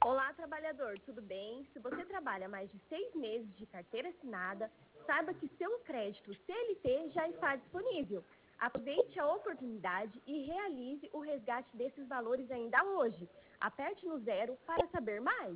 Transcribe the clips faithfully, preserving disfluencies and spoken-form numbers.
Olá, trabalhador, tudo bem? Se você trabalha mais de seis meses de carteira assinada, saiba que seu crédito C L T já está disponível. Aproveite a oportunidade e realize o resgate desses valores ainda hoje. Aperte no zero para saber mais.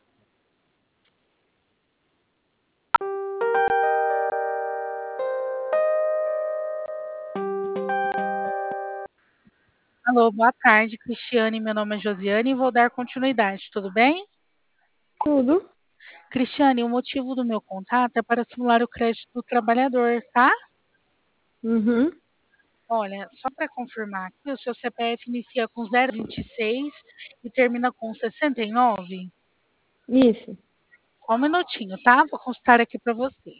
Alô, boa tarde, Cristiane. Meu nome é Josiane e vou dar continuidade, tudo bem? Tudo. Cristiane, o motivo do meu contato é para simular o crédito do trabalhador, tá? Uhum. Olha, só para confirmar aqui, o seu C P F inicia com zero vinte e seis e termina com sessenta e nove? Isso. Só um minutinho, tá? Vou consultar aqui para você.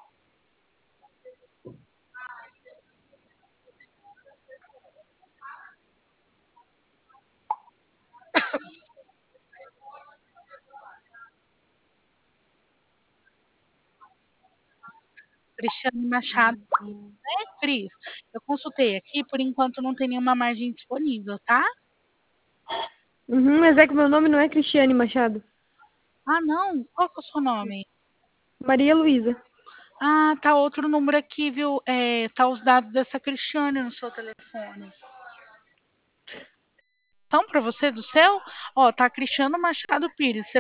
Cristiane Machado, né, Cris? Eu consultei aqui, por enquanto não tem nenhuma margem disponível, tá? Uhum, mas é que meu nome não é Cristiane Machado. Ah, não? Qual que é o seu nome? Maria Luísa. Ah, tá outro número aqui, viu? É, tá os dados dessa Cristiane no seu telefone. Então, para você do seu, ó, tá Cristiano Machado Pires.